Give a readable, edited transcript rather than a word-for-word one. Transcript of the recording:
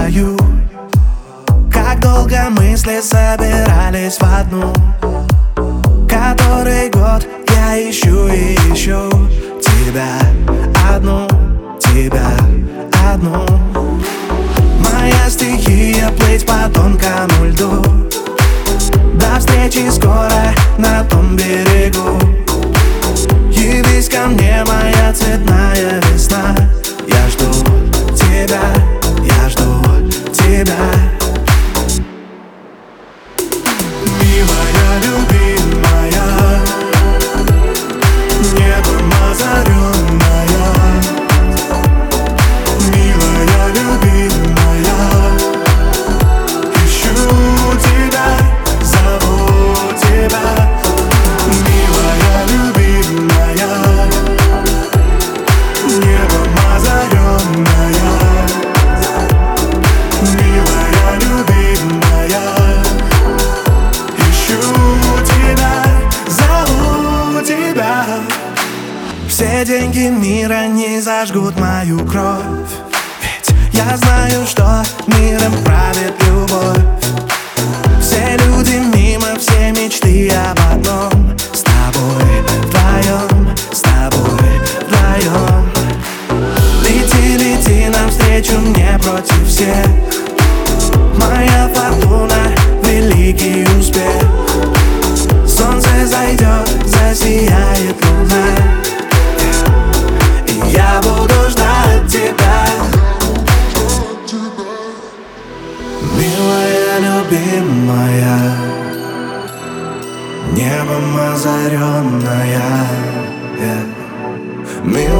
думаю, как долго мысли собирались в одну. Который год я ищу и ищу тебя одну, тебя одну. Моя стихия плыть по тонкому льду. До встречи скоро на том берегу. Явись ко мне, моя цветная весна. Я жду тебя, я жду тебя. Милая, любимая, небом озаренная. Милая, любимая, ищу тебя, зову тебя. Милая, любимая, небом озаренная. Милая, любимая, ищу тебя, зову тебя. Все деньги мира не зажгут мою кровь, ведь я знаю, что миром правит любовь. Все люди мимо, все мечты об одном. С тобой вдвоем, с тобой вдвоем. Лети, лети навстречу мне против всех. Моя фортуна, великий успех. Солнце зайдет, засияет луна, и я буду ждать тебя. Милая, любимая, небом озаренная. Милая,